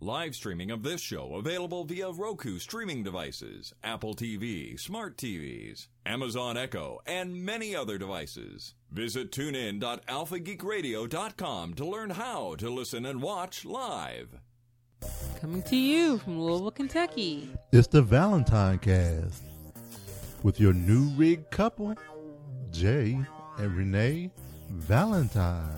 Live streaming of this show available via Roku streaming devices, Apple TV, smart TVs, Amazon Echo, and many other devices. Visit tunein.alphageekradio.com to learn how to listen and watch live. Coming to you from Louisville, Kentucky. It's the Valentine Cast with your new rig couple, Jay and Renee Valentine.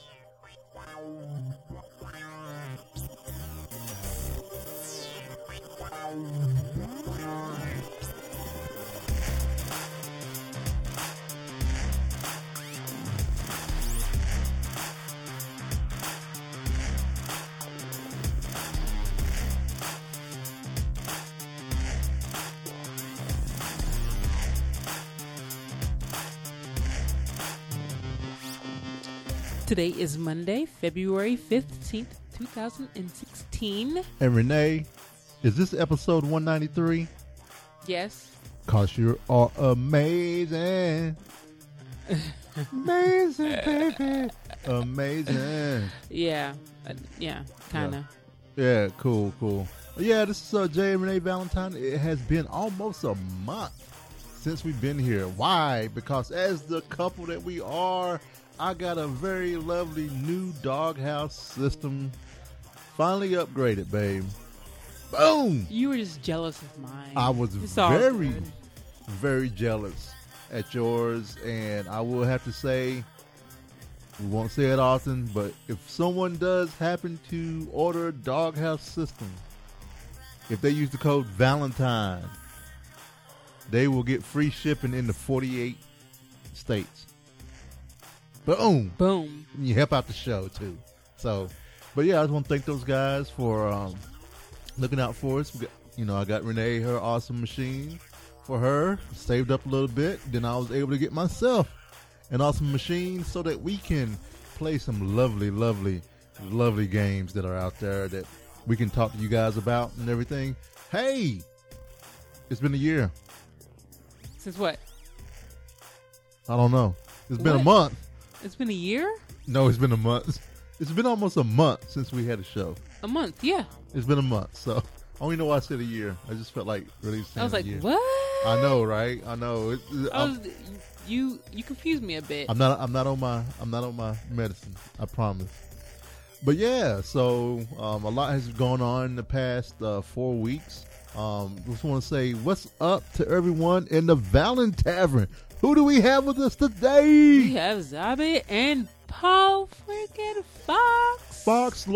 Today is Monday, February 15th, 2016. And Renee, is this episode 193? Yes. Cause you are amazing. Amazing, baby. Amazing. Yeah, kind of. Yeah, cool. Yeah, this is Jay and Renee Valentine. It has been almost a month since we've been here. Why? Because as the couple that we are, I got a very lovely new doghouse system. Finally upgraded, babe. Boom! You were just jealous of mine. I was very jealous at yours, and I will have to say, we won't say it often, but if someone does happen to order a doghouse system, if they use the code Valentine, they will get free shipping in the 48 states. Boom. You help out the show, too. So, but yeah, I just want to thank those guys for looking out for us. We got, I got Renee her awesome machine for her. Saved up a little bit. Then I was able to get myself an awesome machine so that we can play some lovely games that are out there that we can talk to you guys about and everything. Hey, it's been a year. Since what? I don't know. It's been a month. It's been a year? No, it's been a month. It's been almost a month since we had a show. A month, yeah. It's been a month, so I don't even know why I said a year. I just felt like really saying I was like, a year. what? I know, right? I know. You confused me a bit. I'm not on my medicine. I promise. But yeah, so a lot has gone on in the past 4 weeks. Just want to say what's up to everyone in the Valen Tavern. Who do we have with us today? We have Zabe and Paul freaking Fox. Fox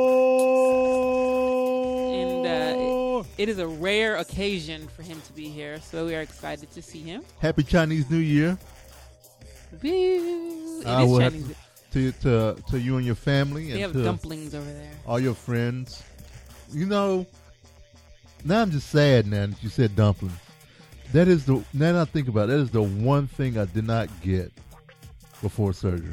Lord. And it is a rare occasion for him to be here, so we are excited to see him. Happy Chinese New Year. It is Chinese. To you and your family. They and have dumplings over there. All your friends. Now I'm just sad now that you said dumplings. Now that I think about it, that is the one thing I did not get before surgery.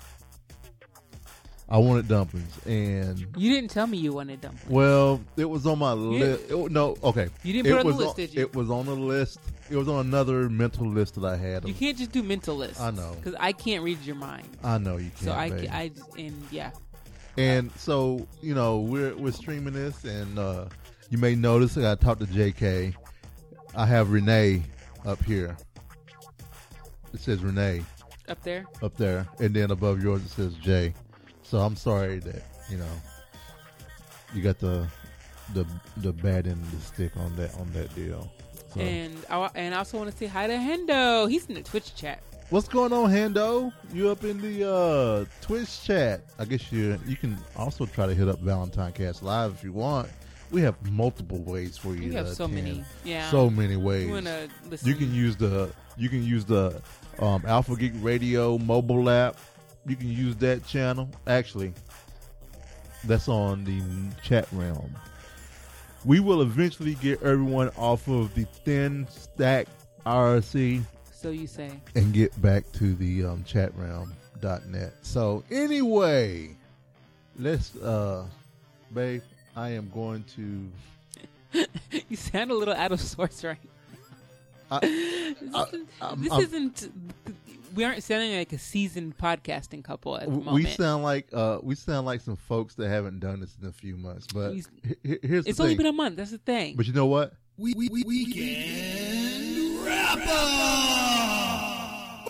I wanted dumplings, and you didn't tell me you wanted dumplings. Well, it was on my list. No, okay. You didn't put it on the list, did you? It was on the list. It was on another mental list that I had. You can't just do mental lists. I know, because I can't read your mind. I know you can't. So And so we're streaming this, and you may notice I talked to JK. I have Renee up here. It says Renee. Up there? Up there. And then above yours it says Jay. So I'm sorry that, you got the bad end of the stick on that deal. So. And I also want to say hi to Hendo. He's in the Twitch chat. What's going on, Hendo? You up in the Twitch chat. I guess you can also try to hit up Valentine Cast Live if you want. We have multiple ways for you. We have so many. Yeah. So many ways. You want to listen? You can use the Alpha Geek Radio mobile app. You can use that channel. Actually, that's on the chat realm. We will eventually get everyone off of the thin stack IRC. So you say. And get back to the chatroom.net. So anyway, let's babe, I am going to You sound a little out of sorts right now. we aren't sounding like a seasoned podcasting couple at the moment. We sound like some folks that haven't done this in a few months. But here's the thing. It's only been a month. That's the thing. But you know what? Weekend wrap up.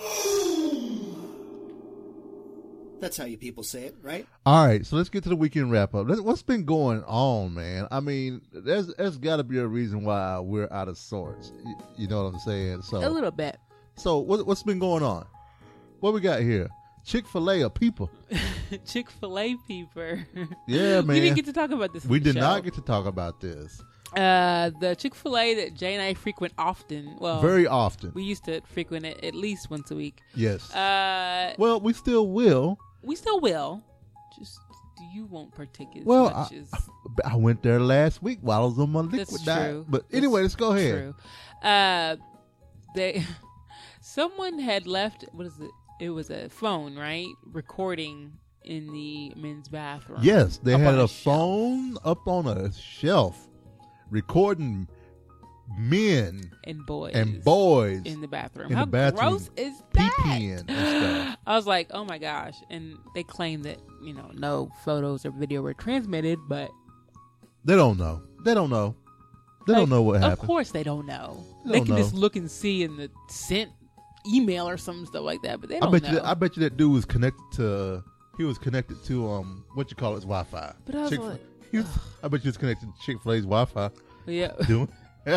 That's how you people say it, right? All right, so let's get to the weekend wrap up. What's been going on, man? I mean, there's got to be a reason why we're out of sorts. You know what I'm saying? So a little bit. So what's been going on? What we got here? Chick-fil-A or people? Chick-fil-A peeper. Yeah, man. We didn't get to talk about this. We did show. not get to talk about this. The Chick-fil-A that Jay and I frequent often. Well, very often. We used to frequent it at least once a week. Yes. Well, we still will. We still will. Just you won't partake as well, much as. I went there last week while I was on my liquid diet. True. But anyway, let's go ahead. True. Someone had left. What is it? It was a phone, right? Recording in the men's bathroom. Yes, they had a phone up on a shelf, recording men and boys in the bathroom. How gross is that? Peeing and stuff. I was like, oh my gosh! And they claim that no photos or video were transmitted, but they don't know. They don't know. They don't know what happened. Of course, they don't know. They can just look and see in the sent email or some stuff like that, but they don't know. I bet you that dude was connected to. He was connected to what you call it, Wi-Fi. But I was like, I bet you was connected to Chick-fil-A's Wi-Fi. Yeah. Doing.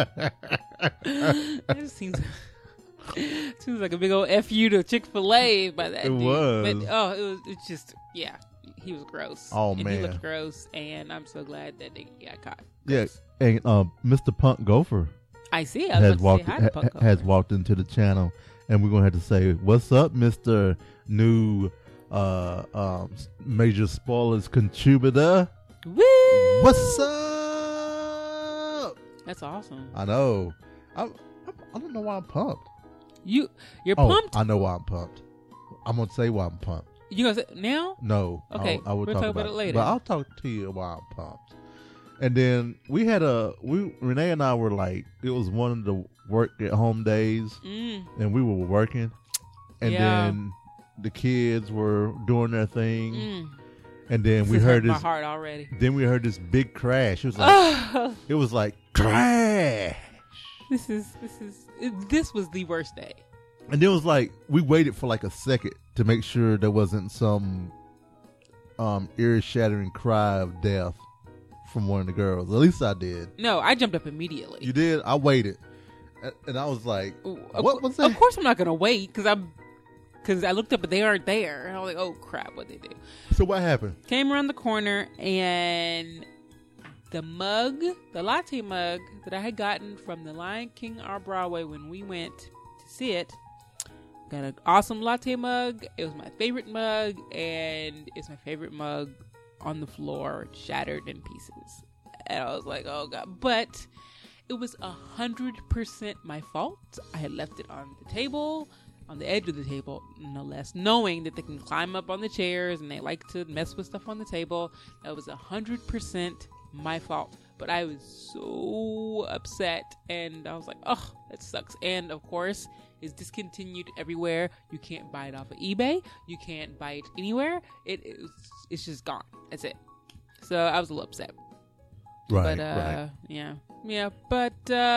It seems like a big old FU to Chick-fil-A by that dude. Was. But it's just he was gross. Oh, and man. He looked gross, and I'm so glad that they got caught. Yeah, and Mr. Punk Gopher I see. has walked into the channel, and we're gonna have to say, "What's up, Mr. New Major Spoilers contributor? Woo! What's up?" That's awesome. I know. I don't know why I'm pumped. You're pumped? I know why I'm pumped. I'm gonna say why I'm pumped. You gonna say now? No. Okay. I will we'll talk about it later. But I'll talk to you why I'm pumped. And then Renee and I were like, it was one of the work at home days, and we were working, and then the kids were doing their thing, and then we heard this. My heart already. Then we heard this big crash. It was like crash. This was the worst day. And then it was like we waited for like a second to make sure there wasn't some ear-shattering cry of death from one of the girls. At least I did. No, I jumped up immediately. You did? I waited, and I was like, "What was that?" Of course, I'm not gonna wait because I looked up, but they aren't there, and I was like, "Oh crap, what they do?" So what happened? Came around the corner, and the latte mug that I had gotten from the Lion King on Broadway when we went to see it. Got an awesome latte mug. It was my favorite mug, and it's my favorite mug on the floor, shattered in pieces. And I was like, oh God. But it was 100% my fault. I had left it on the table, on the edge of the table, no less, knowing that they can climb up on the chairs and they like to mess with stuff on the table. That was 100% my fault. But I was so upset, and I was like, oh, that sucks. And of course, it's discontinued everywhere. You can't buy it off of eBay. You can't buy it anywhere. It's just gone. That's it. So I was a little upset. Right. But right. yeah. But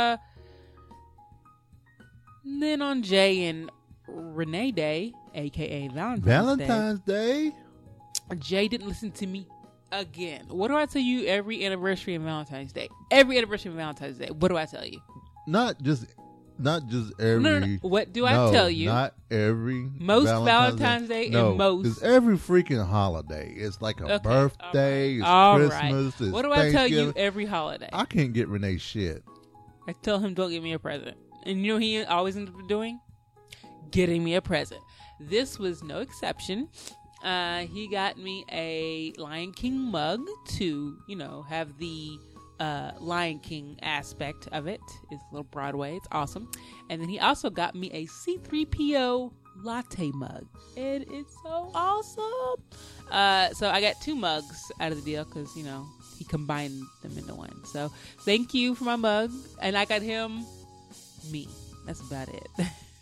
then on Jay and Renee Day, aka Valentine's Day, Jay didn't listen to me again. What do I tell you every anniversary of Valentine's Day? Every anniversary of Valentine's Day. What do I tell you? Not just every. No. What do I tell you? Not every. Most Valentine's Day and most. It's every freaking holiday. It's like a birthday. All it's right. Christmas. It's what do I tell you Thanksgiving. every holiday? I can't get Renee shit. I tell him, don't get me a present. And you know what he always ends up doing? Getting me a present. This was no exception. He got me a Lion King mug to, have the Lion King aspect of it. It's a little Broadway. It's awesome. And then he also got me a C-3PO latte mug. And it's so awesome. So I got 2 mugs out of the deal because, he combined them into one. So thank you for my mug. And I got him me. That's about it.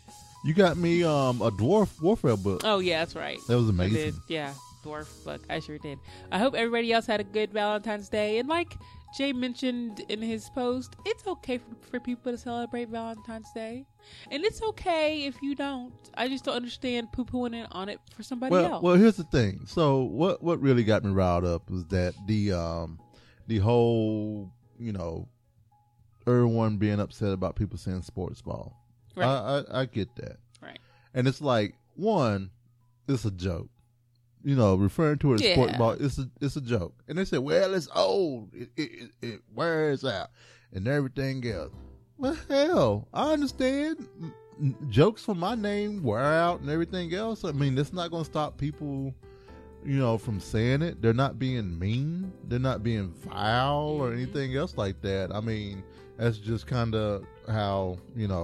You got me a Dwarf Warfare book. Oh yeah, that's right. That was I amazing. did. Yeah, dwarf book. I sure did. I hope everybody else had a good Valentine's Day. And like Jay mentioned in his post, it's okay for people to celebrate Valentine's Day, and it's okay if you don't. I just don't understand poo-pooing it on it for somebody else. Well, here's the thing. So what really got me riled up was that the whole, everyone being upset about people saying sports ball. Right. I get that. Right. And it's like, one, it's a joke. Referring to it as sports ball, it's a joke. And they said, well, it's old. It wears out and everything else. Well, hell, I understand. Jokes from my name wear out and everything else. I mean, that's not going to stop people, from saying it. They're not being mean. They're not being vile or anything else like that. I mean, that's just kind of how,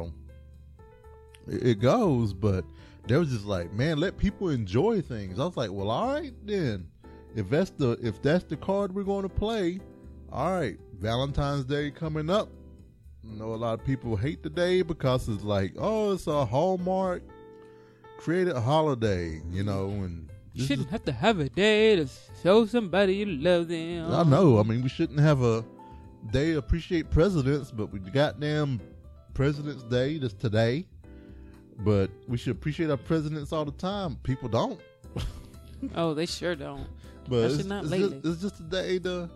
it goes. But they was just like, man, let people enjoy things. I was like, well, all right then. If that's the card we're going to play, all right. Valentine's Day coming up. I know a lot of people hate the day because it's like, oh, it's a Hallmark created holiday, and you shouldn't have to have a day to show somebody you love them. I know. I mean, we shouldn't have a day to appreciate presidents, but we goddamn President's Day that's today. But we should appreciate our presidents all the time. People don't. Oh, they sure don't. But Especially not lately. It's just a day to,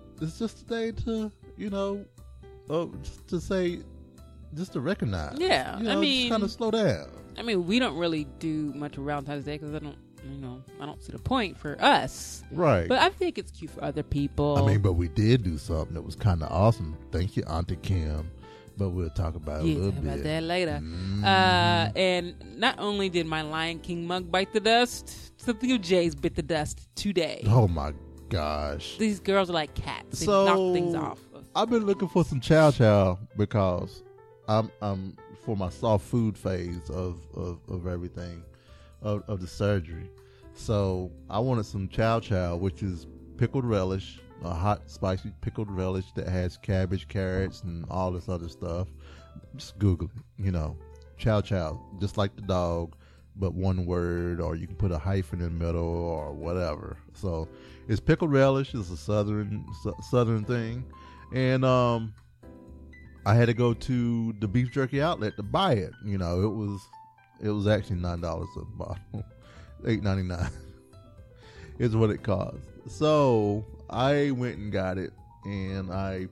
just to recognize. Yeah, I mean, just kind of slow down. I mean, we don't really do much of Valentine's Day because I don't see the point for us. Right. But I think it's cute for other people. I mean, but we did do something that was kind of awesome. Thank you, Auntie Kim. But we'll talk about it a little bit. about that later. Mm-hmm. And not only did my Lion King mug bite the dust, something of Jay's bit the dust today. Oh my gosh! These girls are like cats. They So, knock things off. I've been looking for some chow chow because I'm for my soft food phase of everything of the surgery. So I wanted some chow chow, which is pickled relish, a hot spicy pickled relish that has cabbage, carrots, and all this other stuff. Just Google it, chow chow, just like the dog, but one word, or you can put a hyphen in the middle or whatever. So it's pickled relish. It's a southern thing. And I had to go to the beef jerky outlet to buy it. It was actually $9 a bottle, $8.99 is what it cost. So I went and got it, and I,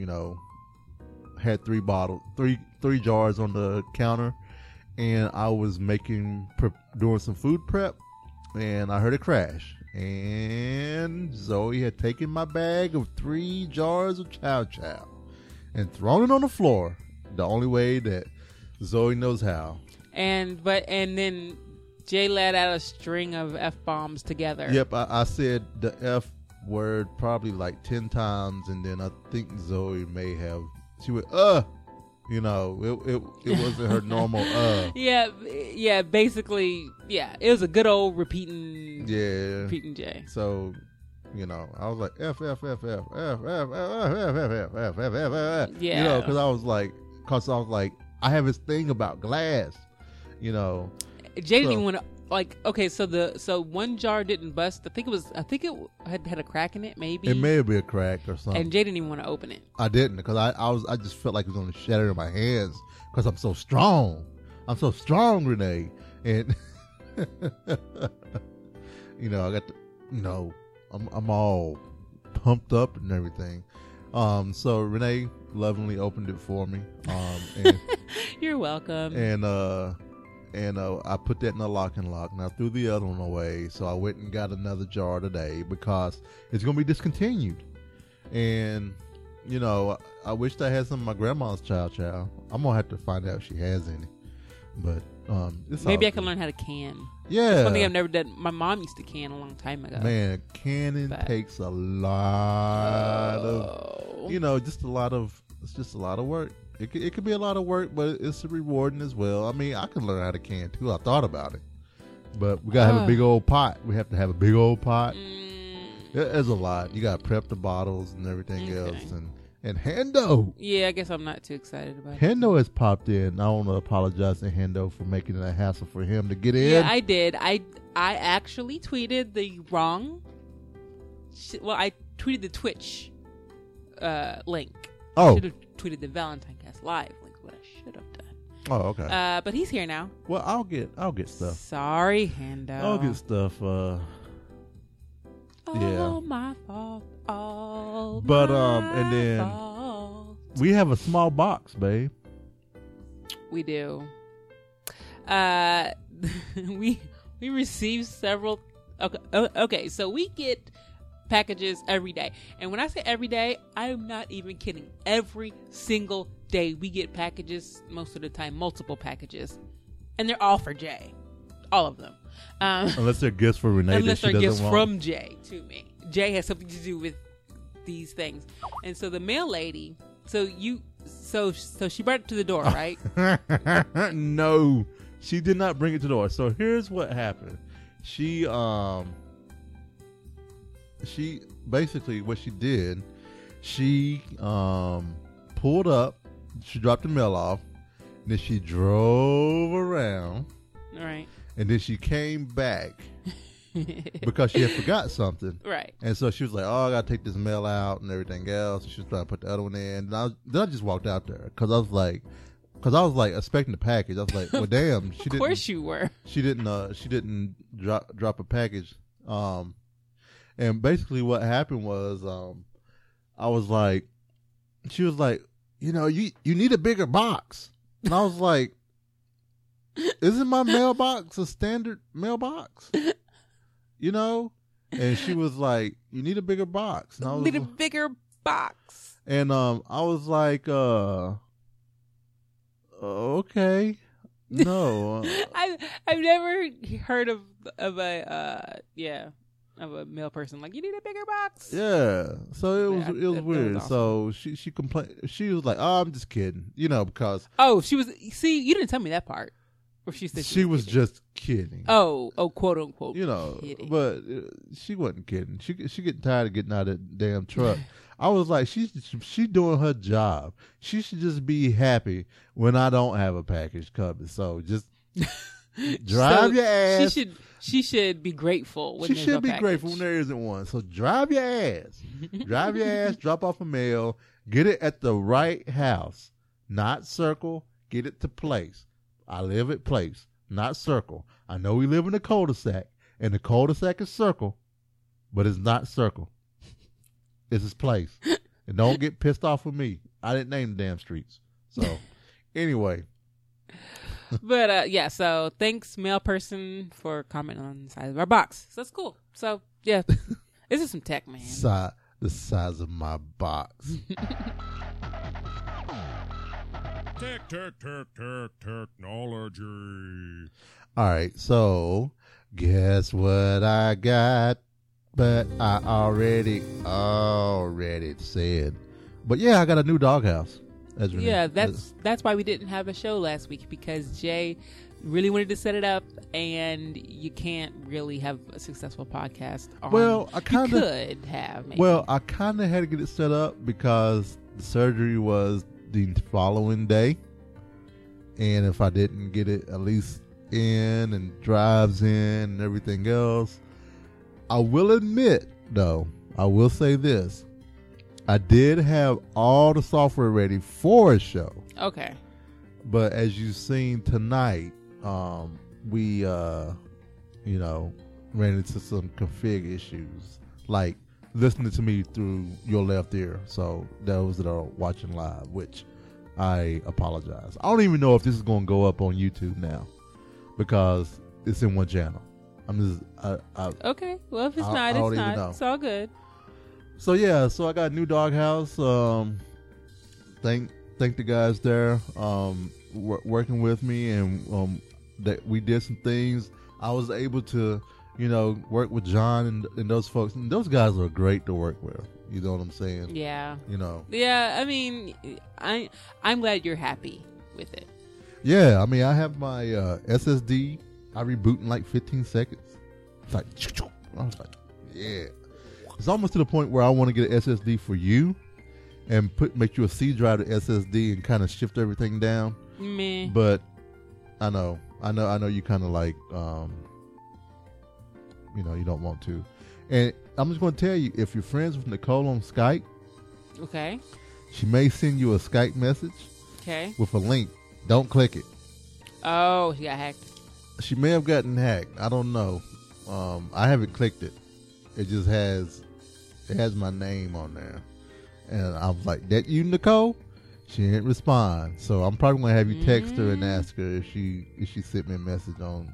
had three jars on the counter, and I was doing some food prep, and I heard a crash. And Zoe had taken my bag of 3 jars of chow chow and thrown it on the floor the only way that Zoe knows how. And then Jay let out a string of F-bombs together. Yep, I said the F word probably like 10 times, and then I think Zoe may have, she went, it wasn't her normal, Yeah, basically, yeah, it was a good old repeating Jay. So, I was like, F, F, F, F, F, F, F, F, F, F, F, F, F, F, yeah. Because I was like, I have this thing about glass, Jay didn't even want to, okay, so one jar didn't bust. I think it had a crack in it, maybe. It may have been a crack or something. And Jay didn't even want to open it. I didn't, because I just felt like it was going to shatter in my hands because I'm so strong. I'm so strong, Renee. And, I got I'm all pumped up and everything. So Renee lovingly opened it for me. And, You're welcome. And I put that in the lock and lock. And I threw the other one away. So I went and got another jar today because it's going to be discontinued. And, I wished I had some of my grandma's chow chow. I'm going to have to find out if she has any. But it's maybe I can learn how to can. Yeah. That's one thing I've never done. My mom used to can a long time ago. Man, canning takes a lot of, it's just a lot of work. It could be a lot of work, but it's rewarding as well. I mean, I can learn how to can too. I thought about it. But we got to have a big old pot. We have to have a big old pot. There's a lot. You got to prep the bottles and everything else. And Hendo. Yeah, I guess I'm not too excited about it. Hendo has popped in. I want to apologize to Hendo for making it a hassle for him to get in. Yeah, I did. I actually tweeted the wrong. Well, I tweeted the Twitch link. I Oh. should have tweeted the Valentine Cast Live link. What I should have done. Oh, okay. But he's here now. Well, I'll get stuff. Sorry, Hendo. I'll get stuff. Yeah. All my fault. All But, my and then- fault. We have a small box, babe. We do. We receive several. Okay, so we get packages every day, and when I say every day, I am not even kidding. Every single day we get packages. Most of the time, multiple packages, and they're all for Jay. All of them. Unless they're gifts for Renee. Unless that she they're gifts doesn't want. from Jay to me. Jay has something to do with these things. And so the mail lady, so she brought it to the door, right? No, she did not bring it to the door. So here's what happened. She basically what she did, she pulled up, she dropped the mail off, and then she drove around, All right. and then she came back because she had forgot something. Right. And so she was like, "Oh, I gotta take this mail out and everything else." She was trying to put the other one in. And then I just walked out there because I was like expecting the package. I was like, "Well, damn, she didn't." Of course you were. She didn't drop a package. And basically what happened was, I was like, she was like, you need a bigger box, and I was like, isn't my mailbox a standard mailbox? And she was like, you need a bigger box. And I was Need a bigger box. And I was like, okay, no. I've never heard of a male person like, you need a bigger box. Yeah, so it was That was weird. awesome. So she complained. She was like, "Oh, I'm just kidding," because Oh, she was. See, you didn't tell me that part. Or she said she was kidding. just kidding. Oh, quote unquote. Kidding. But she wasn't kidding. She getting tired of getting out of that damn truck. I was like, she doing her job. She should just be happy when I don't have a package coming. So just drive your ass. She should be grateful when She there's should no be package. grateful when there isn't one. So drive your ass. Drive your ass, drop off a mail, get it at the right house, not Circle, get it to Place. I live at Place, not Circle. I know we live in a cul-de-sac, and the cul-de-sac is Circle, but it's not Circle. It's his Place. And don't get pissed off with me. I didn't name the damn streets. So, anyway. But yeah, so thanks, mail person, for commenting on the size of our box. So that's cool. So yeah, this is some tech, man. The size of my box. Technology. All right, so guess what I got? But I already said. But yeah, I got a new doghouse. Yeah, that's why we didn't have a show last week, because Jay really wanted to set it up, and you can't really have a successful podcast on. Well, I kind you of could have. Maybe. Well, I kind of had to get it set up because the surgery was the following day, and if I didn't get it at least in and drives in and everything else, I will admit, though, I will say this. I did have all the software ready for a show. Okay. But as you've seen tonight, we, ran into some config issues, like listening to me through your left ear. So those that are watching live, which I apologize. I don't even know if this is going to go up on YouTube now because it's in one channel. I'm just, Okay. Well, if it's I not, don't it's even not. know. It's all good. So yeah, so I got a new doghouse. Thank the guys there working with me, and that we did some things. I was able to, work with John and those folks, and those guys are great to work with. You know what I'm saying? Yeah. Yeah, I mean, I'm glad you're happy with it. Yeah, I mean, I have my SSD. I reboot in like 15 seconds. It's like, I was like, yeah. It's almost to the point where I want to get an SSD for you, and make you a C drive to SSD and kind of shift everything down. Meh. But I know you kind of like, you don't want to. And I'm just going to tell you, if you're friends with Nicole on Skype, Okay. she may send you a Skype message Okay. with a link. Don't click it. Oh, she got hacked. She may have gotten hacked. I don't know. I haven't clicked it. It just has my name on there. And I was like, that you, Nicole? She didn't respond. So I'm probably going to have you text her and ask her if she sent me a message on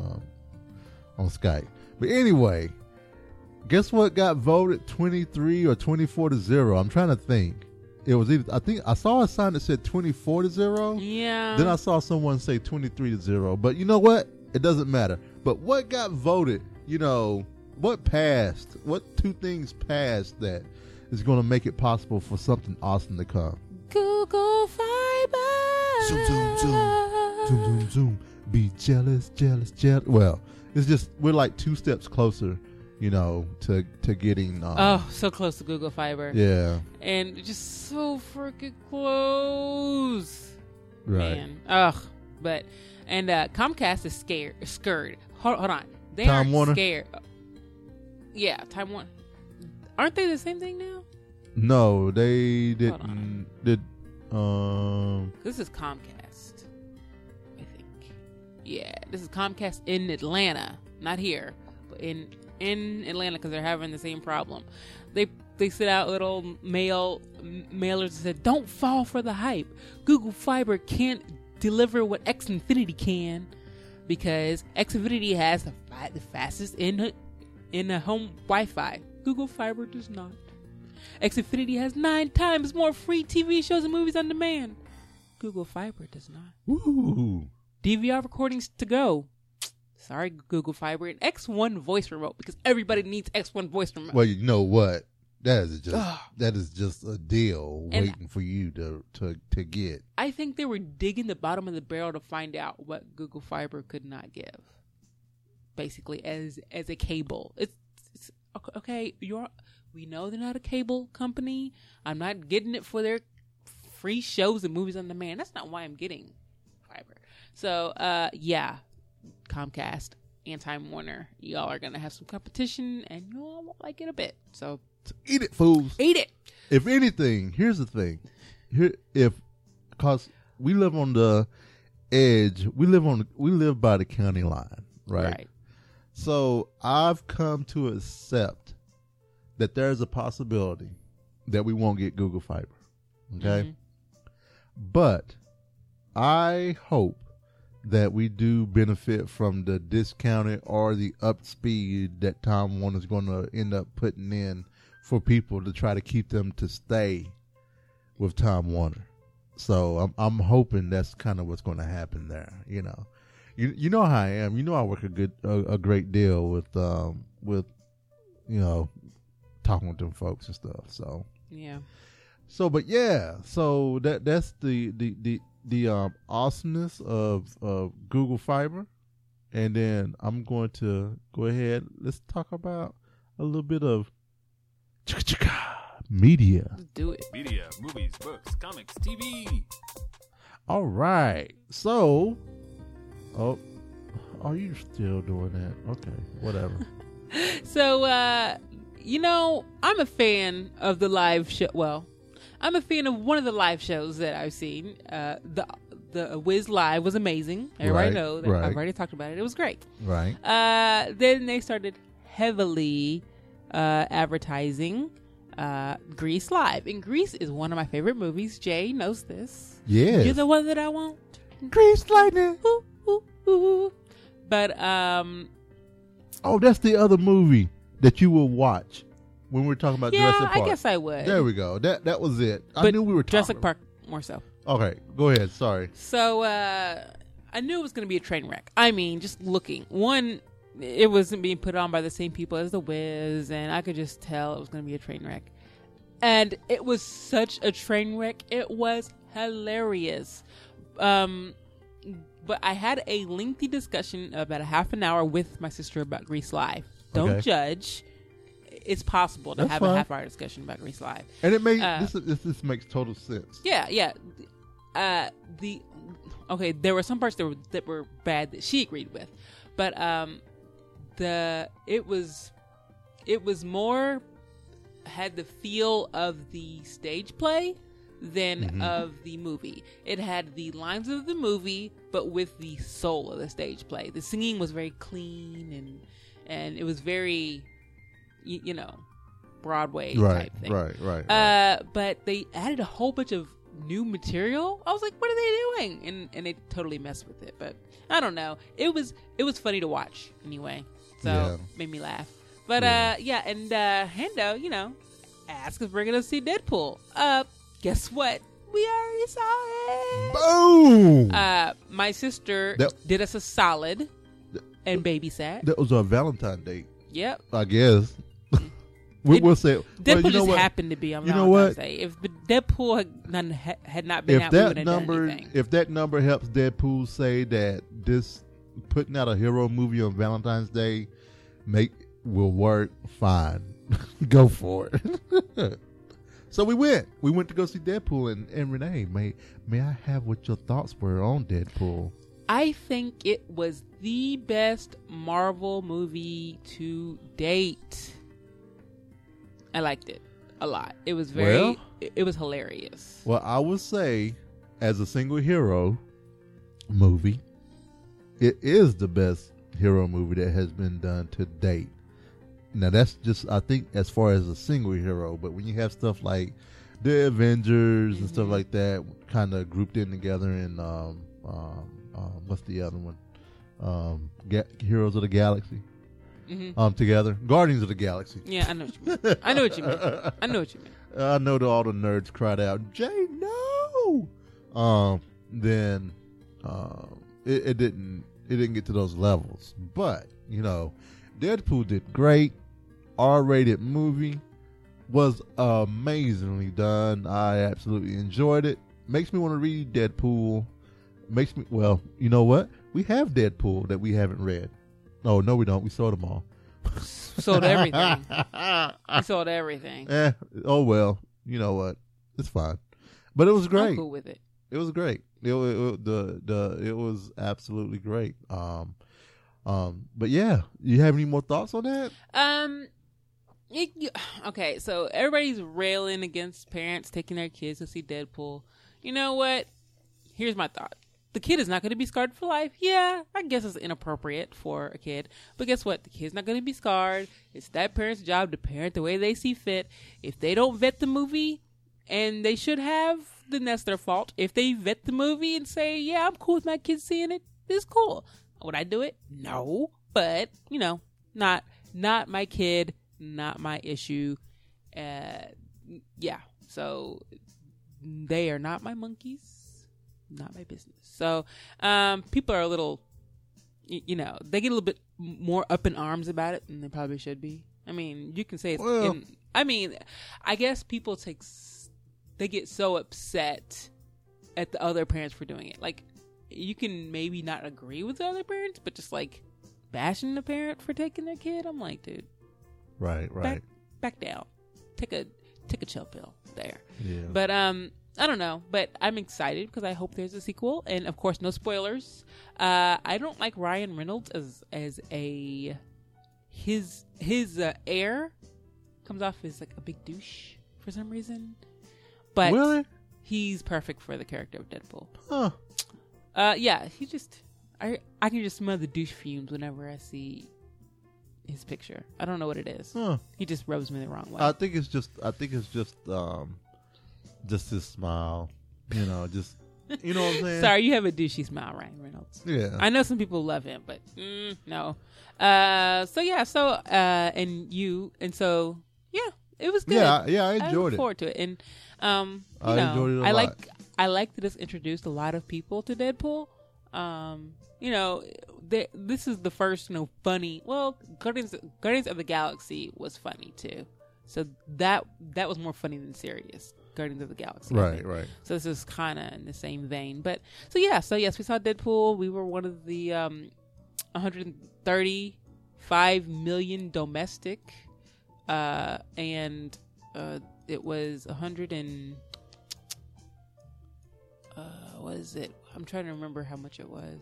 Skype. But anyway, guess what got voted 23 or 24-0? I'm trying to think. It was either, I think I saw a sign that said 24-0. Yeah. Then I saw someone say 23-0. But you know what? It doesn't matter. But what got voted, what passed? What two things passed that is going to make it possible for something awesome to come? Google Fiber. Zoom, zoom, zoom. Zoom, zoom, zoom. Be jealous, jealous, jealous. Well, it's just, we're like 2 steps closer, to getting. So close to Google Fiber. Yeah. And just so freaking close. Right. Man. Ugh. But, and Comcast is scared. Hold on. They Time aren't Warner? scared. Yeah, Time Warner. Aren't they the same thing now? No, they Hold on. didn't. This is Comcast, I think. Yeah, this is Comcast in Atlanta, not here, but in Atlanta, because they're having the same problem. They sent out little mailers that said, "Don't fall for the hype. Google Fiber can't deliver what Xfinity can, because Xfinity has the fastest in the home Wi-Fi. Google Fiber does not. Xfinity has 9 times more free TV shows and movies on demand. Google Fiber does not. Ooh. DVR recordings to go. Sorry, Google Fiber. And X1 voice remote, because everybody needs X1 voice remote. Well, you know what? That is just a deal And waiting for you to get. I think they were digging the bottom of the barrel to find out what Google Fiber could not give. Basically, as a cable, it's okay. We know they're not a cable company. I'm not getting it for their free shows and movies on demand. That's not why I'm getting fiber. So, yeah, Comcast and Time Warner, y'all are gonna have some competition, and y'all won't like it a bit. So Eat it, fools. eat it. If anything, here's the thing. Because we live on the edge, we live by the county line, right? So I've come to accept that there's a possibility that we won't get Google Fiber. Okay. Mm-hmm. But I hope that we do benefit from the discounted or the up speed that Time Warner is going to end up putting in for people to try to keep them to stay with Time Warner. So I'm hoping that's kind of what's going to happen there. You know how I am. You know I work a great deal with talking with them folks and stuff. So Yeah. So that's the awesomeness of Google Fiber. And then I'm going to go ahead. Let's talk about a little bit of media. Let's do it. Media, movies, books, comics, TV. All right. So, are you still doing that? Okay, whatever. So, I'm a fan of the live show. Well, I'm a fan of one of the live shows that I've seen. The Wiz Live was amazing. Everybody Right, knows. right. I've already talked about it. It was great. Right. Then they started heavily advertising Grease Live. And Grease is one of my favorite movies. Jay knows this. Yes. You're the one that I want. Grease Lightning. Ooh, ooh, ooh. But, Oh, that's the other movie that you will watch when we're talking about Jurassic Park. I guess I would. There we go. That was it. I But knew we were talking. Jurassic Park more so. Okay, go ahead. Sorry. So, I knew it was going to be a train wreck. I mean, just looking. One, it wasn't being put on by the same people as The Wiz, and I could just tell it was going to be a train wreck. And it was such a train wreck. It was hilarious. But I had a lengthy discussion, about a half an hour, with my sister about Grease Live. Don't Okay. judge. it's possible to That's have fine. a half-hour discussion about Grease Live. And it makes this makes total sense. Yeah. There were some parts that were bad that she agreed with, but it was more had the feel of the stage play than of the movie. It had the lines of the movie, but with the soul of the stage play. The singing was very clean and it was very, Broadway type thing. Right. But they added a whole bunch of new material. I was like, what are they doing? And they totally messed with it. But I don't know. It was funny to watch anyway. So made me laugh. But and Hendo, asked if we're gonna see Deadpool. Guess what? We already saw it. Boom! My sister That- did us a solid and babysat. That was our Valentine's date, Yep. I guess. We'll say Deadpool well, just happened to be on You know Valentine's what? Day. If Deadpool had not been out, we wouldn't have done anything. If that number helps Deadpool say that this putting out a hero movie on Valentine's Day will work, fine. Go for it. So we went to go see Deadpool, and Renee, may I have what your thoughts were on Deadpool? I think it was the best Marvel movie to date. I liked it a lot. It was it was hilarious. Well, I would say, as a single hero movie, it is the best hero movie that has been done to date. Now, that's just, I think, as far as a single hero. But when you have stuff like the Avengers and stuff like that, kind of grouped in together in, what's the other one? Heroes of the Galaxy. Together. Guardians of the Galaxy. Yeah, I know what you mean. I know what you mean. I know that all the nerds cried out, "Jay, no!" Then it didn't get to those levels. But Deadpool did great. R-rated movie, was amazingly done. I absolutely enjoyed it. Makes me want to read Deadpool. Well, you know what? We have Deadpool that we haven't read. Oh, no, we don't. We sold them all. Sold everything. We sold everything. Oh well. You know what? It's fine. But it was great. I'm cool with it. It was great. It was absolutely great. But yeah, you have any more thoughts on that? Okay, so everybody's railing against parents taking their kids to see Deadpool. You know what? Here's my thought. The kid is not going to be scarred for life. Yeah, I guess it's inappropriate for a kid. But guess what? The kid's not going to be scarred. It's that parent's job to parent the way they see fit. If they don't vet the movie, and they should have, then that's their fault. If they vet the movie and say, yeah, I'm cool with my kids seeing it, it's cool. Would I do it? No. But, not my kid, not my issue. Yeah. So they are not my monkeys. Not my business. So, people are a little, they get a little bit more up in arms about it than they probably should be. I mean, you can say it's, I guess people they get so upset at the other parents for doing it. Like, you can maybe not agree with the other parents, but just like bashing the parent for taking their kid. I'm like, dude, right. Back down. Take a chill pill there. Yeah. But, I don't know, but I'm excited because I hope there's a sequel, and of course, no spoilers. I don't like Ryan Reynolds as his heir comes off as like a big douche for some reason, but really? He's perfect for the character of Deadpool. Huh? Yeah, he just I can just smell the douche fumes whenever I see his picture. I don't know what it is. Huh. He just rubs me the wrong way. I think it's just his smile, just you know what I'm saying. Sorry, you have a douchey smile, Ryan Reynolds. Yeah, I know some people love him, but no. It was good. Yeah, I enjoyed look it. Forward to it, and I enjoyed it a lot. I like that it's introduced a lot of people to Deadpool. This is the first funny. Well, Guardians of the Galaxy was funny too, so that was more funny than serious. Guardians of the Galaxy. Right. So this is kind of in the same vein. But so yes, we saw Deadpool. We were one of the 135 million domestic and it was 100 and what is it? I'm trying to remember how much it was.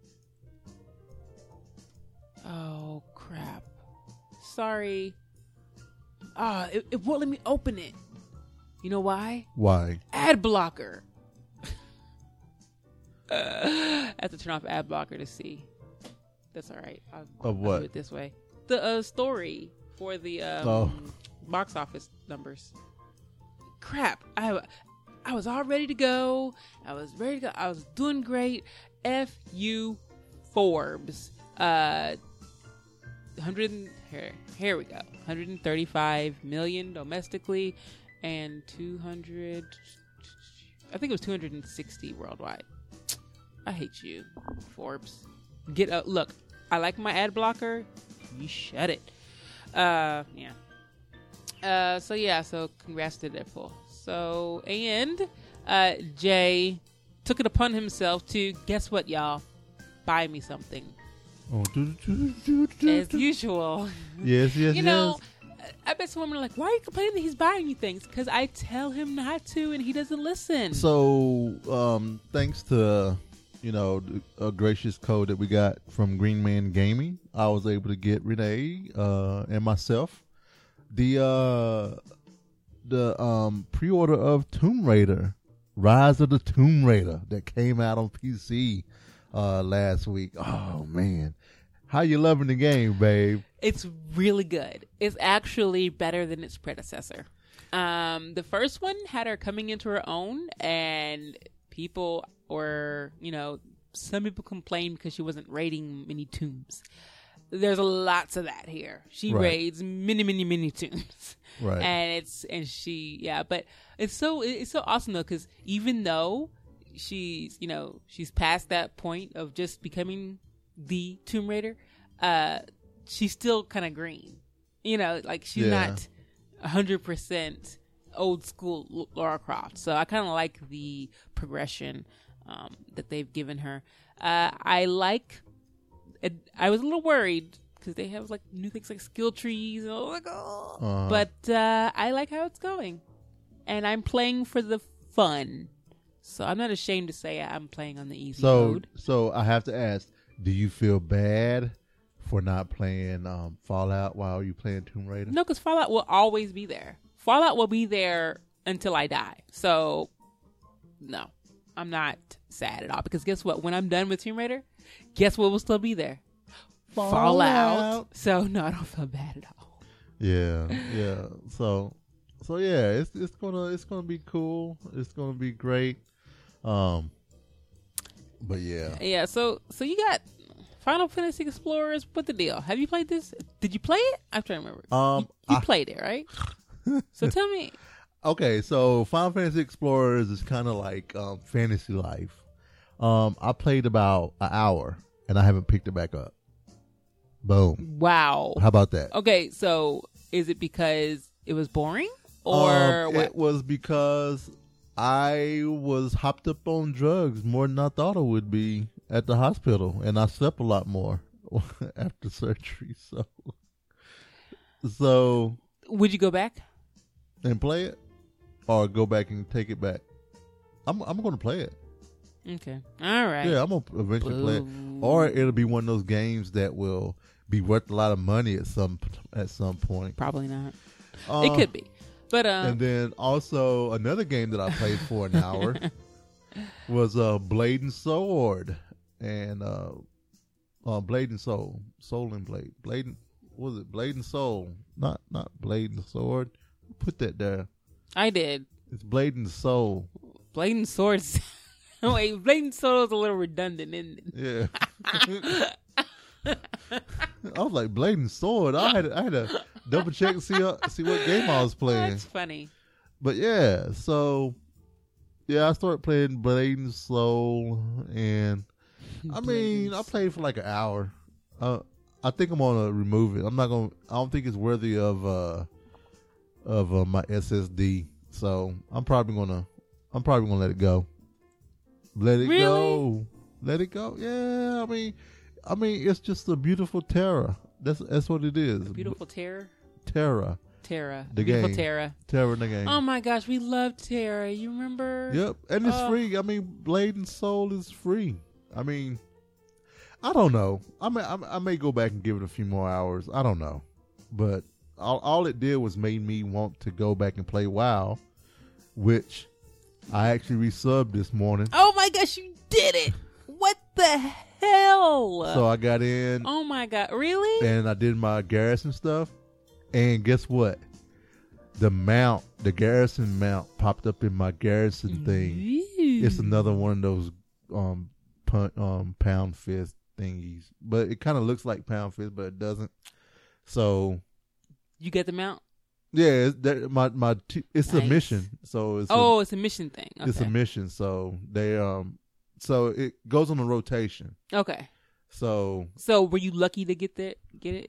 Oh crap! Sorry. It won't let me open it. You know why? Why? Ad blocker. I have to turn off ad blocker to see. That's all right. I'll what? do it this way. The story for the box office numbers. Crap! I was all ready to go. I was doing great. F you, Forbes. 100. Here we go. 135 million domestically, and 200. I think it was 260 worldwide. I hate you, Forbes. Get up. Look, I like my ad blocker. You shut it. Yeah. So congrats to Deadpool. So, and Jay took it upon himself to, guess what, y'all? Buy me something. Oh, As usual. Yes. You know, I bet some women are like, why are you complaining that he's buying you things? Because I tell him not to, and he doesn't listen. So, thanks to a gracious code that we got from Green Man Gaming, I was able to get Renee and myself the pre-order of Tomb Raider, Rise of the Tomb Raider, that came out on PC last week. Oh man, how you loving the game, babe? It's really good. It's actually better than its predecessor. The first one had her coming into her own, and people were, some people complained because she wasn't raiding many tombs. There's lots of that here. She raids many tombs. Right. But it's so awesome though, because even though she's past that point of just becoming the Tomb Raider, she's still kind of green. She's not 100% old school Lara Croft. So I kind of like the progression that they've given her. I was a little worried because they have new things like skill trees. And I was like, oh. But I like how it's going, and I'm playing for the fun. So I'm not ashamed to say I'm playing on the easy mode. So I have to ask, do you feel bad for not playing Fallout while you playing Tomb Raider? No, because Fallout will always be there. Fallout will be there until I die. So no, I'm not sad at all, because guess what? When I'm done with Tomb Raider, guess what will still be there? Fallout. So no, I don't feel bad at all. Yeah. So yeah, it's gonna be cool. It's gonna be great. But yeah. Yeah. So you got Final Fantasy Explorers. What the deal? Have you played this? Did you play it? I'm trying to remember. You played it, right? So tell me. Okay, so Final Fantasy Explorers is kind of like Fantasy Life. I played about an hour and I haven't picked it back up. Boom. Wow. How about that? Okay, so is it because it was boring, or what? It was because I was hopped up on drugs more than I thought I would be at the hospital, and I slept a lot more after surgery. So would you go back and play it, or go back and take it back? I'm going to play it. Okay. All right. Yeah, I'm going to eventually play it. Or it'll be one of those games that will be worth a lot of money at some point. Probably not. It could be. But and then also another game that I played for an hour was Blade and Sword. And Blade and Soul. Soul and Blade. Was it Blade and Soul? Not Blade and Sword. Put that there. I did. It's Blade and Soul. Blade and Swords. Wait, Blade and Soul is a little redundant, isn't it? Yeah. I was like, Blade and Sword. I had to double check and see what game I was playing. That's funny. But yeah, so yeah, I started playing Blade and Soul, and I played for like an hour. I think I'm gonna remove it. I don't think it's worthy of my SSD. So I'm probably gonna let it go. Let it go. Let it go. Yeah, I mean, it's just a beautiful terror. That's what it is. A beautiful terror. Terror. Terra. The Beautiful game. Terra. Terra in the game. Oh my gosh, we love Terra. You remember? Yep, and it's free. I mean, Blade and Soul is free. I mean, I don't know. I may go back and give it a few more hours. I don't know, but all it did was made me want to go back and play WoW, which I actually resubbed this morning. Oh my gosh, you did it! What the hell? So I got in. Oh my god, really? And I did my garrison stuff, and guess what? The garrison mount popped up in my garrison thing. It's another one of those pound fist thingies, but it kind of looks like pound fist, but it doesn't. So you get the mount? Yeah, it's a mission. So it's it's a mission thing. Okay. It's a mission. So they so it goes on a rotation. Okay. So were you lucky to get it?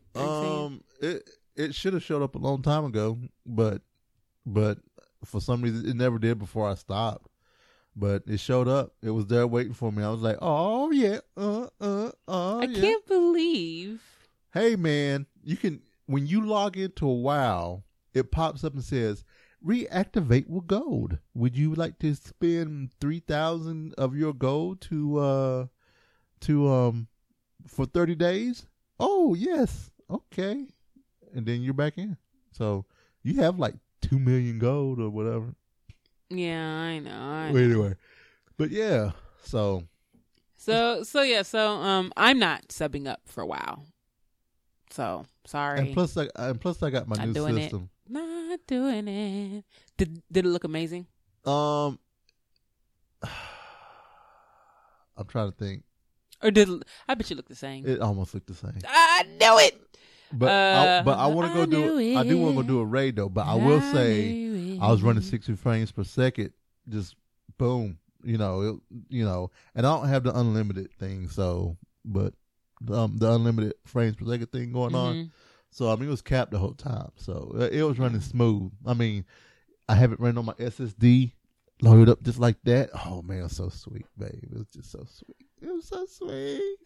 It should have showed up a long time ago, but for some reason it never did before I stopped. But it showed up. It was there waiting for me. I was like, "Oh yeah, I can't believe." Hey man, you can when you log into WoW, it pops up and says, "Reactivate with gold. Would you like to spend 3,000 of your gold to for 30 days?" Oh yes, okay. And then you're back in. So you have like 2 million gold or whatever. Yeah, I know. Anyway, but yeah, so I'm not subbing up for WoW. So sorry. And plus I got my new system. Not doing it. Did it look amazing? I'm trying to think. Or I bet you look the same. It almost looked the same. I knew it. But I want to go do it. I do want to go do a raid though. But I will say I was running 60 frames per second, just boom, and I don't have the unlimited thing. So, but the unlimited frames per second thing going on. So I mean, it was capped the whole time. So it was running smooth. I mean, I have it running on my SSD, loaded up just like that. Oh man, it was so sweet, babe. It was just so sweet. It was so sweet.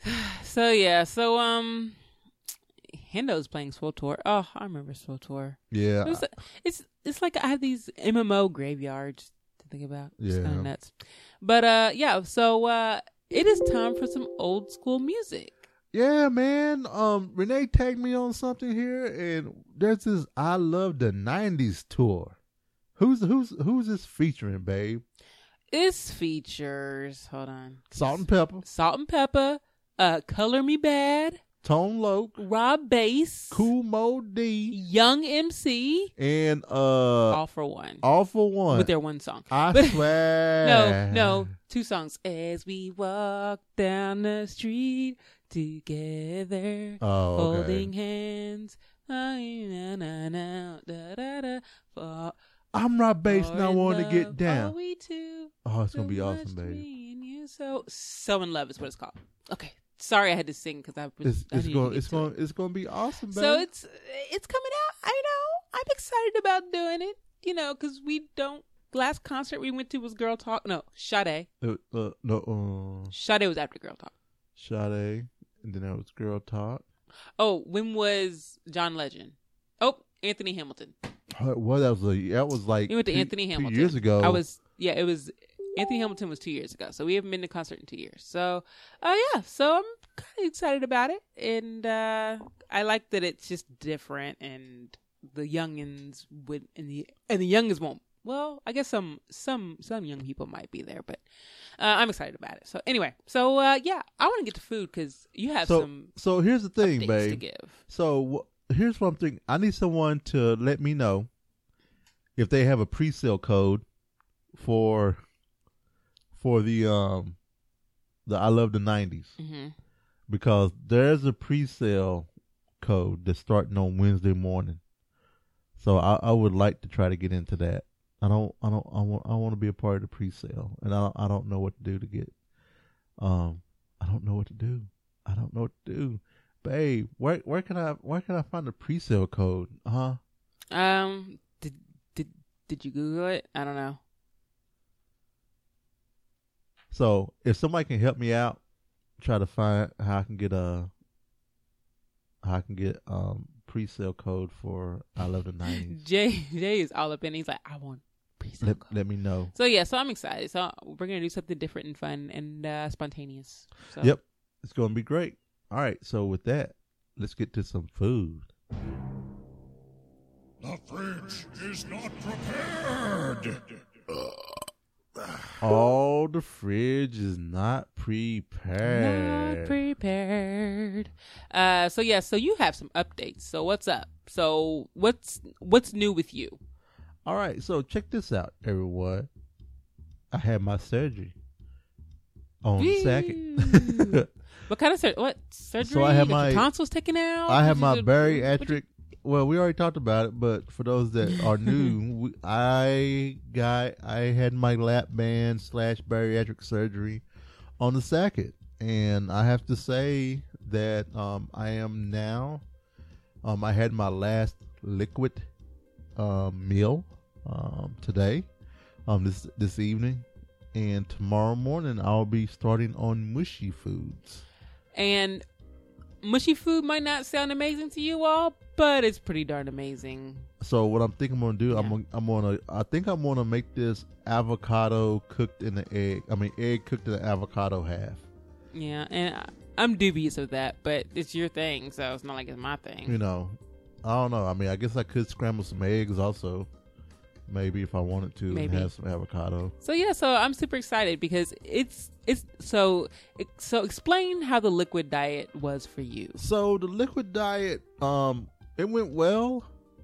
Hendo's playing SWTOR. Oh, I remember SWTOR. Yeah. It's like I have these MMO graveyards to think about. It's Yeah. kind of nuts. But so it is time for some old school music. Yeah, man. Renee tagged me on something here, and there's this I Love the 90s tour. Who's this featuring, babe? This features, hold on. Salt and Pepper, Color Me Bad, Tone Loc, Rob Bass, Cool Mo D, Young MC, and All for One. With their one song. I swear. No, 2 songs. As we walk down the street together, holding hands. I'm Rob Bass and I want to get down. We two, oh, it's gonna be so awesome, much baby. me and you, so in love is what it's called. Okay, sorry I had to sing because it's gonna be awesome, baby. So it's coming out. I know. I'm excited about doing it. Because we don't. Last concert we went to was Girl Talk. No, Sade. Sade was after Girl Talk. Sade, and then there was Girl Talk. Oh, when was John Legend? Oh, Anthony Hamilton. Well, that was like we went to Anthony Hamilton 2 years ago. It was Anthony Hamilton was 2 years ago, so we haven't been to concert in 2 years. So, so I'm kind of excited about it, and I like that it's just different, and the youngins and the youngins won't. Well, I guess some young people might be there, but I'm excited about it. So anyway, I want to get to food because you have some. So here's the thing, updates babe. To give. So here's what I'm thinking. I need someone to let me know if they have a pre-sale code for the I Love the 90s. Mm-hmm. Because there's a pre-sale code that's starting on Wednesday morning. So I would like to try to get into that. I want to be a part of the pre-sale, and I don't know what to do to get. I don't know what to do. Babe, where can I find the pre-sale code? Did you Google it? I don't know. So if somebody can help me out, try to find how I can get pre-sale code for I Love the 90s. Jay is all up in. He's like, I want pre-sale code. Let me know. So yeah, so I'm excited. So we're gonna do something different and fun and spontaneous. So. Yep, it's gonna be great. All right, so with that, let's get to some food. The fridge is not prepared. Oh, the fridge is not prepared. Not prepared. So yeah, so you have some updates. So what's up? So what's new with you? All right, so check this out, everyone. I had my surgery on the second. What kind of surgery? So I had Your tonsils taken out? I have my bariatric. Well, we already talked about it, but for those that are new, I had my lap band / bariatric surgery on the second, and I have to say that I am now. I had my last liquid meal today, this evening, and tomorrow morning I'll be starting on mushy foods. And mushy food might not sound amazing to you all, but it's pretty darn amazing. So what I'm thinking I'm gonna do, Yeah. I think I'm gonna make this avocado cooked in the egg. I mean, egg cooked in the avocado half. Yeah, and I'm dubious of that, but it's your thing, so it's not like it's my thing. You know, I don't know. I mean, I guess I could scramble some eggs also, maybe if I wanted to, Maybe. and have some avocado. So yeah, so I'm super excited because it's so explain how the liquid diet was for you. So the liquid diet, it went well.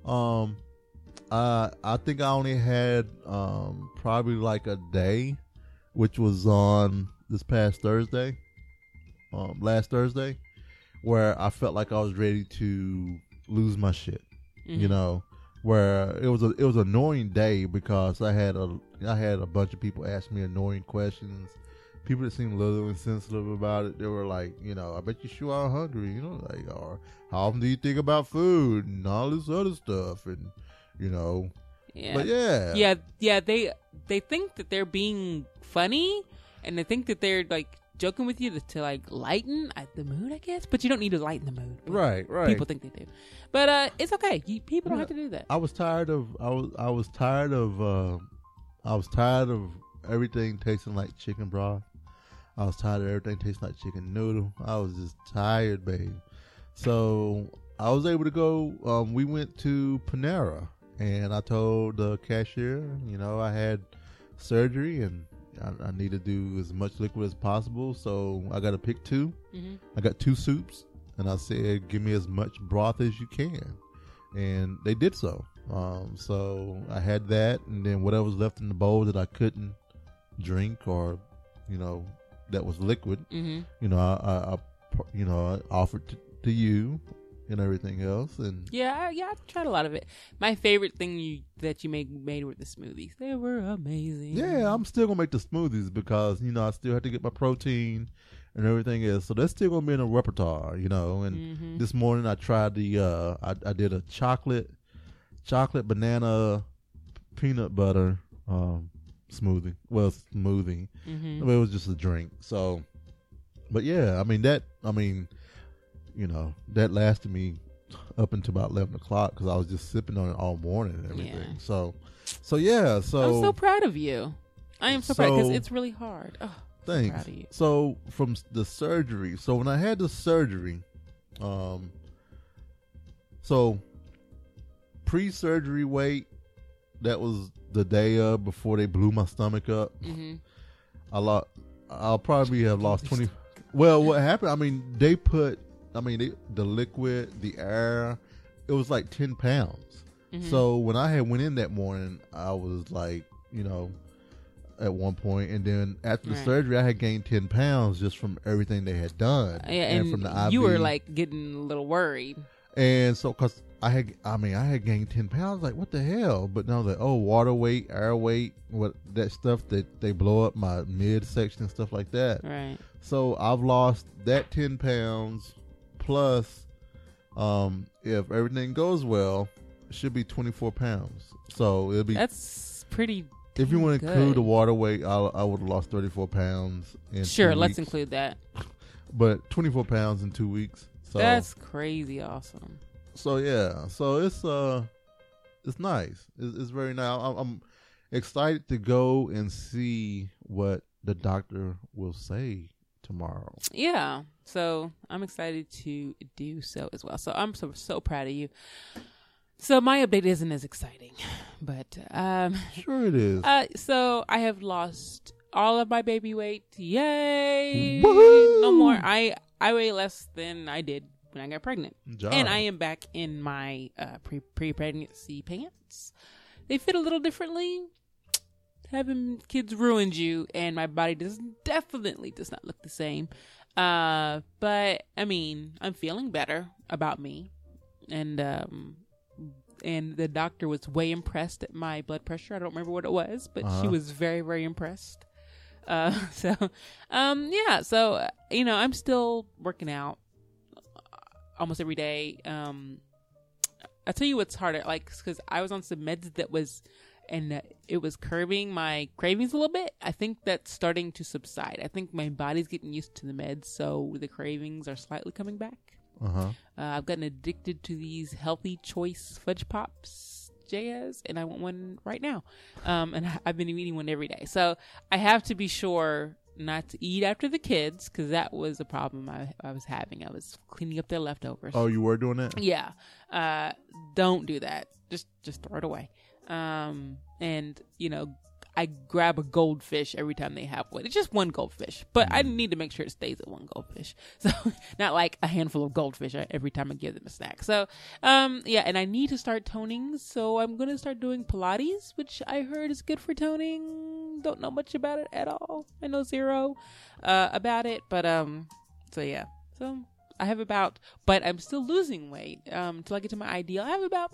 I think I only had probably like a day, which was on this past Thursday, last Thursday, where I felt like I was ready to lose my shit. Mm-hmm. You know, where it was an annoying day because I had a bunch of people ask me annoying questions. People that seemed a little insensitive about it. They were like, you know, I bet you sure are hungry, you know, like, or how often do you think about food and all this other stuff, and you know, Yeah. but yeah, Yeah. They think that they're being funny, and they think that they're like joking with you to like lighten the mood, I guess. But you don't need to lighten the mood. right. People think they do, but it's okay. People don't have to do that. I was tired of everything tasting like chicken broth. I was tired of everything tasting like chicken noodle. I was just tired, babe. So I was able to go. We went to Panera, and I told the cashier, you know, I had surgery and I need to do as much liquid as possible. So I got to pick two. Mm-hmm. I got two soups, and I said, give me as much broth as you can. And they did so. So I had that, and then whatever was left in the bowl that I couldn't drink, or, you know, that was liquid, Mm-hmm. you know, I offered to you and everything else. And Yeah, I tried a lot of it. My favorite thing that you made were the smoothies. They were amazing. yeah, I'm still gonna make the smoothies because, you know, I still have to get my protein and everything else. So that's still gonna be in the repertoire, you know. And Mm-hmm. this morning I tried I did a chocolate banana peanut butter smoothie. Well, smoothie. Mm-hmm. It was just a drink. So, but yeah, you know, that lasted me up until about 11 o'clock because I was just sipping on it all morning and everything. Yeah. So yeah. So I'm so proud of you. I am so proud because So- it's really hard. Oh, thanks. proud of you. So from the surgery, so when I had the surgery, so pre-surgery weight, that was the day of before they blew my stomach up. Mm-hmm. I'll probably have lost 20. Well, what happened? I mean, the liquid, the air, it was like 10 pounds. Mm-hmm. So when I had went in that morning, I was like, you know, at one point, and then after the Right. surgery, I had gained 10 pounds just from everything they had done, Yeah, and from the IV. you were like getting a little worried. And so, cause I had gained 10 pounds. Like, what the hell? But now that, water weight, air weight, what that stuff that they blow up my midsection and stuff like that. Right. So I've lost that 10 pounds plus, if everything goes well, it should be 24 pounds. So it'll be, That's pretty. if you want to include good. the water weight, I would have lost 34 pounds in Sure, 2 let's weeks. include that. But 24 pounds in 2 weeks. So That's crazy awesome. So yeah, so it's nice. It's very nice. I'm excited to go and see what the doctor will say tomorrow. Yeah. So I'm excited to do so as well. So I'm so proud of you. So my update isn't as exciting, but Sure it is. so I have lost all of my baby weight. Yay! Woohoo! No more. I weigh less than I did when I got pregnant, Job. and I am back in my pre-pregnancy pants. They fit a little differently. Having kids ruined you, and my body definitely does not look the same. But I mean, I'm feeling better about me, and the doctor was way impressed at my blood pressure. I don't remember what it was, but she was very, very impressed. So I'm still working out almost every day. I'll tell you what's harder, like, because I was on some meds and it was curbing my cravings a little bit. I think that's starting to subside. I think my body's getting used to the meds, so the cravings are slightly coming back. I've gotten addicted to these Healthy Choice Fudge Pops, Jazz, and I want one right now. And I've been eating one every day. So I have to be sure not to eat after the kids, because that was a problem I was having. I was cleaning up their leftovers. Oh, you were doing that? Yeah. Don't do that. Just throw it away. And I grab a goldfish every time they have one. It's just one goldfish, but I need to make sure it stays at one goldfish. So not like a handful of goldfish every time I give them a snack. So, and I need to start toning. So I'm going to start doing Pilates, which I heard is good for toning. Don't know much about it at all. I know zero, about it, but, so I have but I'm still losing weight, till I get to my ideal. I have about,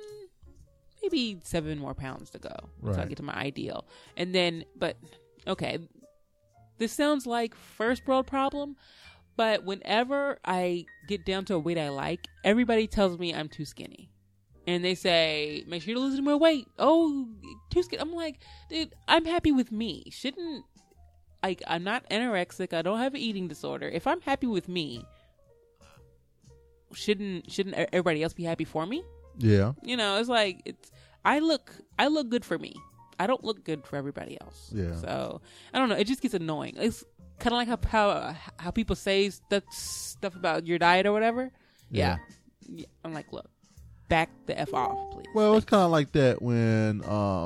maybe 7 more pounds to go until I get to my ideal. And then, okay, this sounds like first world problem, but whenever I get down to a weight I like, everybody tells me I'm too skinny. And they say, make sure you lose more weight. Oh, too skinny. I'm like, dude, I'm happy with me. I'm not anorexic. I don't have an eating disorder. If I'm happy with me, shouldn't everybody else be happy for me? Yeah. It's like I look good for me. I don't look good for everybody else. Yeah. So I don't know. It just gets annoying. It's kind of like how people say stuff about your diet or whatever. Yeah. I'm like, look, back the F off, please. Well, it's kind of like that when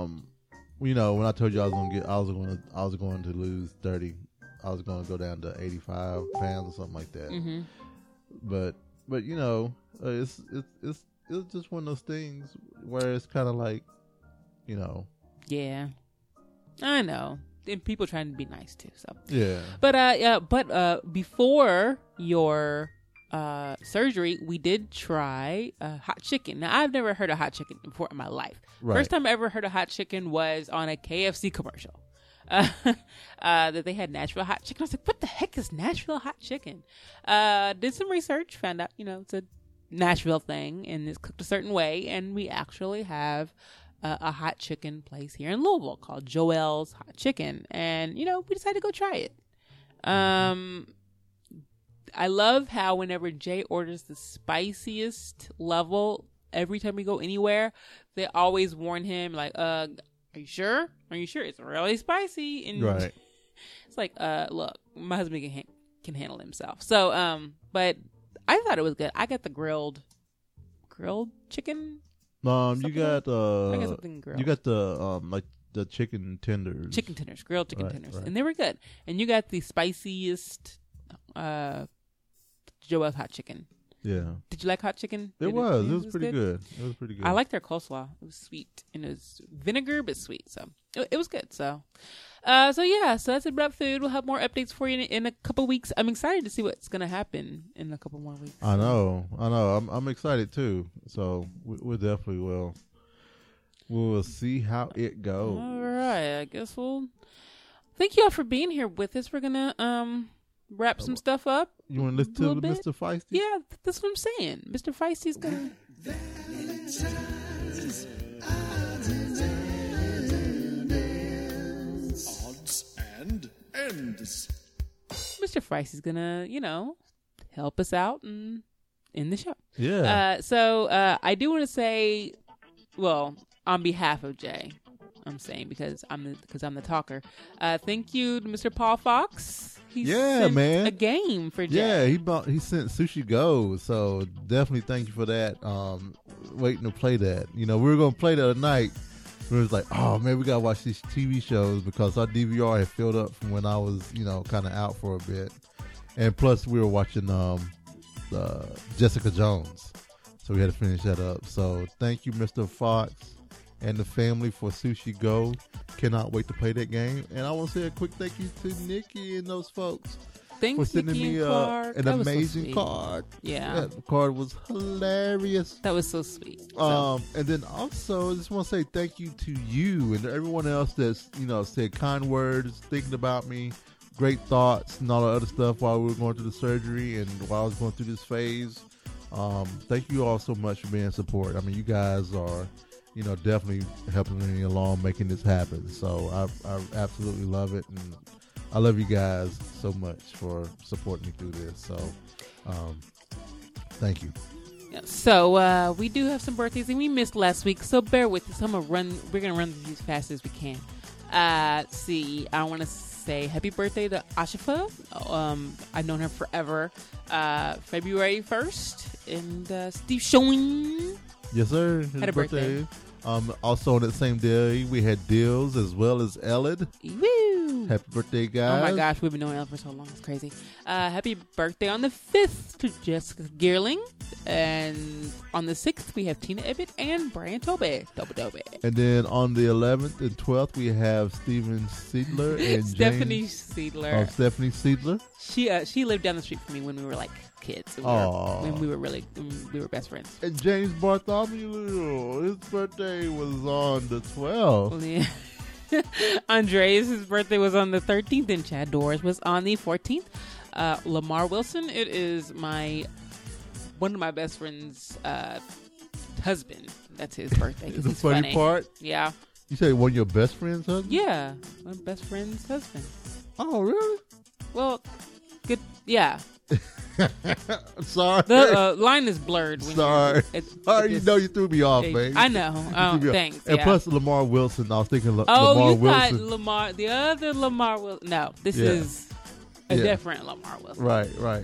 when I told you I was going to lose 30, I was going to go down to 85 pounds or something like that. Mm-hmm. But it's just one of those things where it's kind of like, Yeah, I know. And people trying to be nice too. So yeah. But before your surgery, we did try hot chicken. Now, I've never heard of hot chicken before in my life. Right. First time I ever heard of hot chicken was on a KFC commercial. That they had Nashville hot chicken. I was like, what the heck is Nashville hot chicken? Did some research, found out, it's a Nashville thing and it's cooked a certain way, and we actually have a hot chicken place here in Louisville called Joel's Hot Chicken, and we decided to go try it. I love how whenever Jay orders the spiciest level, every time we go anywhere, they always warn him like, are you sure it's really spicy? And right. It's like, look, my husband can handle himself. So but I thought it was good. I got the grilled chicken. You got I got something grilled. You got the like the chicken tenders. Grilled chicken tenders, right. and they were good. And you got the spiciest Joel's hot chicken. Yeah. Did you like hot chicken? It was pretty good. It was pretty good. I liked their coleslaw. It was sweet and it was vinegar but sweet, so it was good. So so that's about food. We'll have more updates for you in a couple weeks. I'm excited to see what's gonna happen in a couple more weeks. I know. I'm excited too. So we definitely will. We'll see how it goes. All right. I guess we'll. Thank you all for being here with us. We're gonna wrap some stuff up. You want to listen to bit? Mr. Feisty? Yeah, that's what I'm saying. Mr. Feisty's gonna. Odds and ends. Mr. Feisty's gonna, help us out and in the show. Yeah. So I do want to say, well, on behalf of Jay, I'm saying because I'm the talker. Thank you to Mr. Paul Fox. He sent man. a game for Jay. Yeah, he sent Sushi Go, so definitely thank you for that. Waiting to play that. You know, we were gonna play the other night. We was like, oh man, we gotta watch these TV shows because our DVR had filled up from when I was, you know, kind of out for a bit, and plus we were watching Jessica Jones, so we had to finish that up. So thank you, Mr. Fox and the family for Sushi Go. Cannot wait to play that game. And I want to say a quick thank you to Nikki and those folks Thanks, for sending Nikki me and Clark. an That was so amazing sweet. card. Yeah. That card was hilarious. That was so sweet. And then also, I just want to say thank you to you and everyone else that's, you know, said kind words, thinking about me, great thoughts, and all the other stuff while we were going through the surgery and while I was going through this phase. Thank you all so much for being support. I mean, you guys are, you know, definitely helping me along making this happen. So I absolutely love it, and I love you guys so much for supporting me through this. So thank you. Yeah, so we do have some birthdays, and we missed last week, so bear with us. We're gonna run these as fast as we can. See, I want to say happy birthday to Ashifa. I've known her forever. February 1st, and Steve Showing. Yes, sir. His Had a birthday. Also on that same day, we had Dills as well as Elid. Woo! Happy birthday, guys. Oh my gosh, we've been knowing Ellen for so long. It's crazy. Happy birthday on the 5th to Jessica Gearling. And on the 6th, we have Tina Ebbett and Brian Tobe. Tobe. And then on the 11th and 12th, we have Steven Seidler and Stephanie James. Seidler. Oh, Stephanie Seidler. She lived down the street from me when we were like kids. Aw. When we were best friends. And James Bartholomew, his birthday was on the 12th. Yeah. Andres, his birthday was on the 13th, and Chad Doors was on the 14th. Lamar Wilson, it is one of my best friend's husband. That's his birthday. The funny part, Yeah. you say one of your best friends' husband? Yeah. My best friend's husband. Oh, really? Well, good. Yeah. Sorry. The line is blurred. When Sorry. Sorry, you know you threw me off, age. baby. I know. You Oh, threw me off. thanks. And yeah. plus Lamar Wilson, I was thinking Oh, Lamar you Wilson. thought Lamar, the other Lamar Wilson. No, this Yeah. is a Yeah. different Lamar Wilson. Right.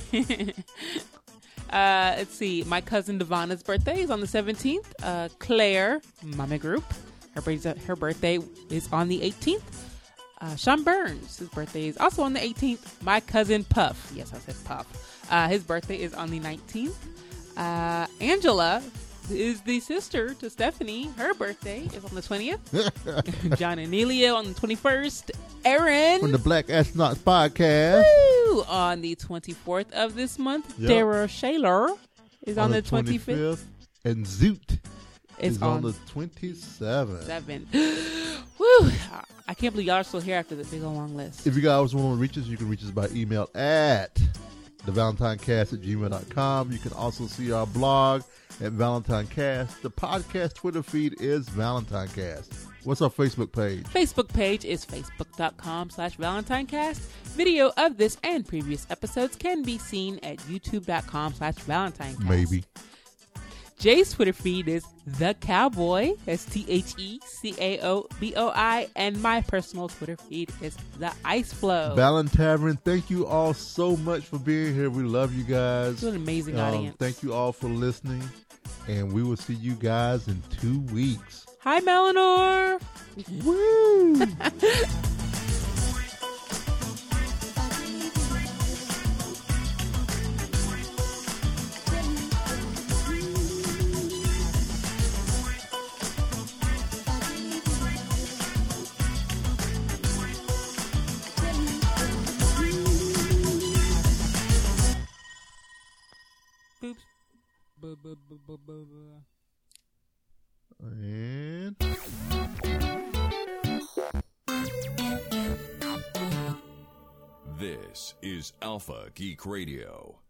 Let's see. My cousin Devonna's birthday is on the 17th. Claire, Mama Group, her birthday is on the 18th. Sean Burns, his birthday is also on the 18th. My cousin Puff, yes, I said Puff. His birthday is on the 19th. Angela is the sister to Stephanie. Her birthday is on the 20th. John and Nelia on the 21st. Aaron From the Black Astronauts podcast. Woo! On the 24th of this month. Yep. Dara Shaler is on the 25th. 25th. And Zoot It's is on the 27th. 7. Woo! I can't believe y'all are still here after the big old long list. If you guys want to reach us, you can reach us by email at thevalentinecast@gmail.com. You can also see our blog at ValentineCast. The podcast Twitter feed is ValentineCast. What's our Facebook page? Facebook page is facebook.com/ValentineCast. Video of this and previous episodes can be seen at youtube.com/ValentineCast. Maybe. Jay's Twitter feed is The Cowboy. That's TheCaoboi. And my personal Twitter feed is The Ice Flow. Valentavern, thank you all so much for being here. We love you guys. It's an amazing audience. Thank you all for listening. And we will see you guys in 2 weeks. Hi, Melanor. Woo! Boops. And This is Alpha Geek Radio.